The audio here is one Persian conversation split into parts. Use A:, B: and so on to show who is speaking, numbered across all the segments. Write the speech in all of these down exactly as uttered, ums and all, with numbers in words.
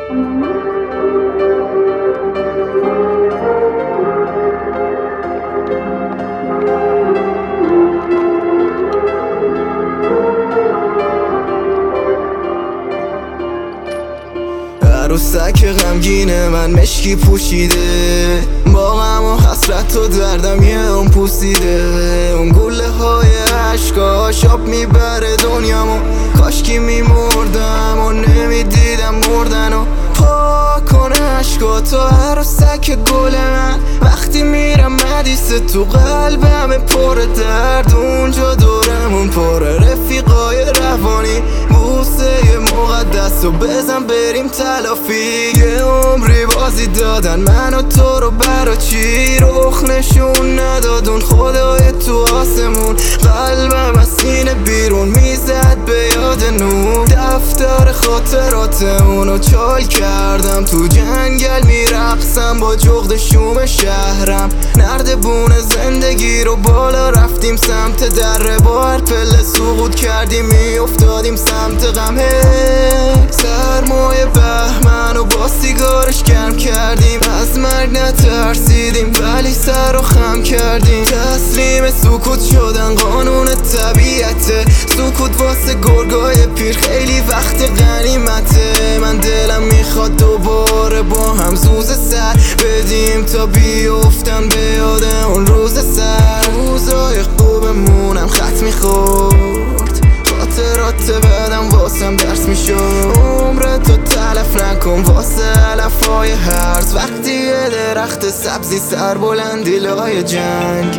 A: عروسک غمگین من مشکی پوشیده، با غم و حسرت و دردم یه اون پوسیده. اون گله های عشقاش آب میبره دنیامو، کاشکی میمردم و نمیدیدم مردن و پاک کنه عشقا تو. عروسک گل من وقتی میرم مدیسه، تو قلبم پر درد، اونجا دورمون پره رفیقای روانی، بوسه مقدس و بزن بریم تلافی. یه عمری بازی دادن من و تو رو، برا چی رخ نشون ندادون خدای تو آسمون. قلبم از سینه بیرون میزد به یاد نور، دفتر خاطرات اونو چال کردم. تو جنگل میرقصم با جغد شوم شهرم، نردبون زندگی رو بالا رفتیم سمت دره، با هر پله سقوط کردیم میافتادیم سمت غم. سرمایه بهمن و با سیگارش گرم کردیم، از مرگ نترسیدیم ولی سر و خم کردیم. تسلیم سکوت شدن قانون طبیعته، سکوت واسه گرگای پیر خیلی وقت غنیمته. من دلم میخواد دوباره با هم زوز سر بدیم تا بیفتن به یاد اون روز سر. روزای خوبمونم خط میخورد، خاطرات بدم واسم درس میشد. عمرتو تلف نکن واسه علفای هرز، وقتی یه درخت سبزی سر بلندی لای جنگ.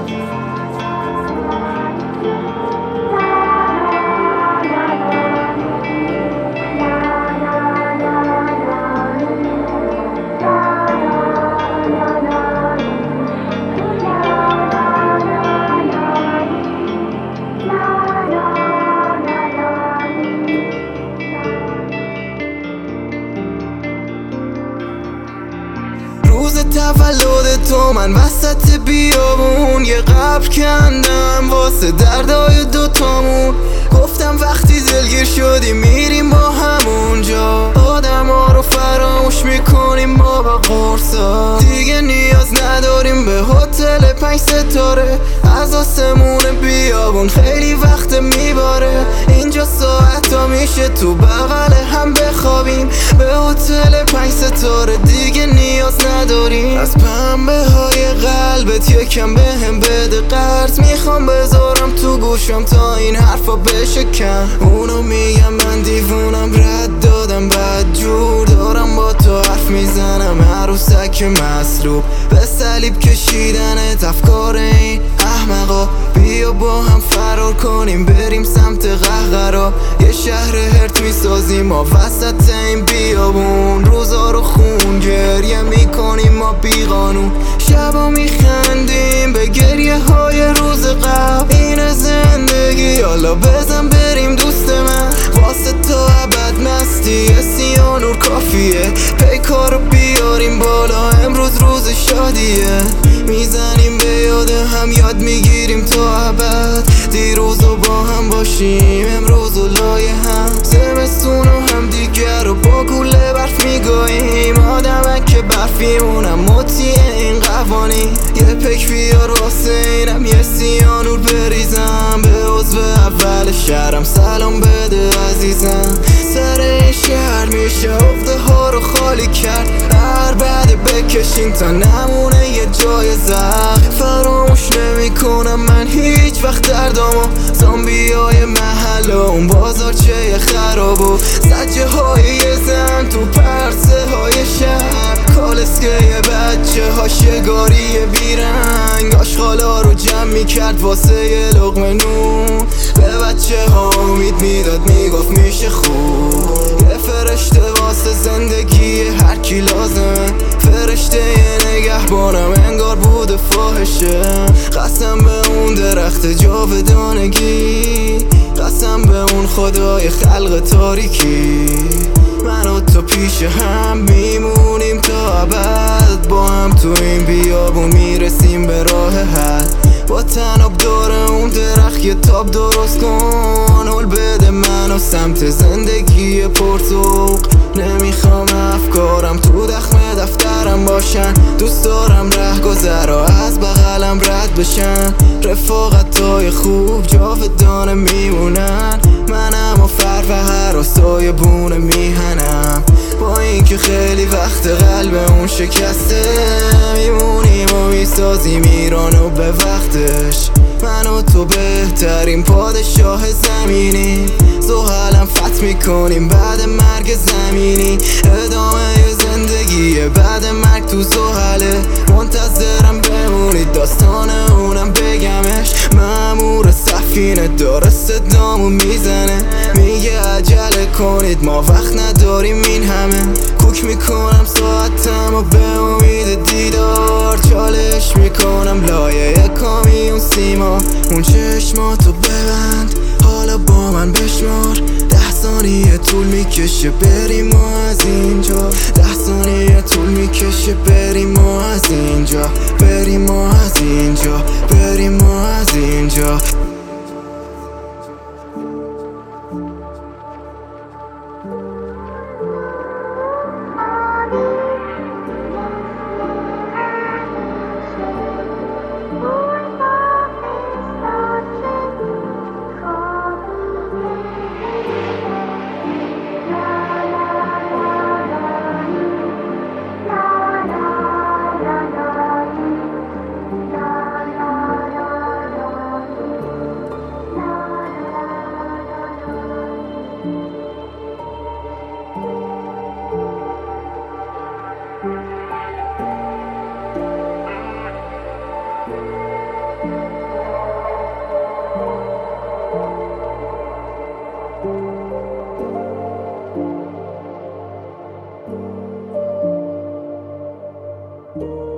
A: روز تولد تو من وسط بیابون یه قبر کندم واسه دردای دوتامون. گفتم وقتی دلگیر شدی میریم با همونجا، آدم ها رو فراموش میکنیم ما با قرصا. دیگه نیاز نداریم به هتل پنج ستاره، از آسمون بیابون خیلی وقت میباره. اینجا ساعت ها میشه تو بغل هم بخوابیم، به هتل پنج ستاره دیگه نیاز نداریم. از پنبه های قلبت یکم به هم بده قرض، میخوام بذارم تو گوشم تا این حرفا بشه کم. اونو میگم من دیوونم، رد دادم بد جور دارم با تو حرف میزنم. عروسک مصلوب به صلیب کشیدنت افکار این احمقا. بیا با هم فرار کنیم بریم سمت قهقرا، یه شهر هرت میسازیم ما وسط این بیابون. روزا رو خون گریه میکنیم ما بی قانون، شبا میخندیم به گریه های روز قبل. این زندگی حالا بزن بریم دوست من، واسه تا ابد مستی سیانور کافیه. پیکارو بیاریم بالا امروز روز شادیه، میزنیم به یاد هم یاد میگیریم تا ابد. دیروزو با هم باشیم امروزو لای هم، زمستونو هم دیگر رو با گوله برف میگاییم. آدمک که برفیمونم مطیع این قوانی، یه پک بیار واسه اینم یه سیانور بریزم. به عضو اول شهرم سلام بده عزیزم. سر این شهر میشه افته ها رو خالی کرد، هر بعد بکشیم تا نمونه یه جای زخم. فراموش نمی کنم من هیچ وقت دردامو، زامبی های محل و اون بازار چه خراب و زجه های یه زن تو پرسه های شهر. کالسکه یه بچه ها شگاری بیرنگ، آشغالا رو جمع میکرد واسه یه لقمه نون. به بچه ها امید میداد میگفت میشه خوب، یه فرشته واسه زندگی هر کی لازمه. فرشته یه نگهبانم انگار بود فاحشه، قسم به اون درخت جاودانگی، قسم به اون خدای خلق تاریکی. من و تو پیش هم میمونیم تا ابد، با هم تو این بیابون میرسیم به راه حل. با تناب داره اون درخت یه تاب درست کن، هل بده منو سمت زندگی پرتوق. نمیخوام باشن. دوست دارم ره گذرا از بغلم رد بشن. رفاقتای خوب جاودانه میمونن. منم و فروهر و سایه بونه میهنم. با اینکه خیلی وقت قلب اون شکسته، میمونیم و میسازیم ایرانو به وقتش. من و تو بهترین پادشاه زمینی، زحلم فتح میکنیم بعد مرگ زمینی. ادامه زندگی بعد مرگ تو زحله، منتظرم بمونید داستان اونم بگمش. مأمور سفینه داره صدامو میزنه، میگه عجله کنید ما وقت نداریم این همه. کوک میکنم ساعتم و به امید دیدار، چالش میکنم لایه کامیون سیما. اون چشماتو ببند حالا با من بشمار، ده ثانیه طول میکشه بریم ما از اینجا. ده ثانیه طول میکشه بریم ما از اینجا. بریم ما از اینجا. بریم ما از اینجا. you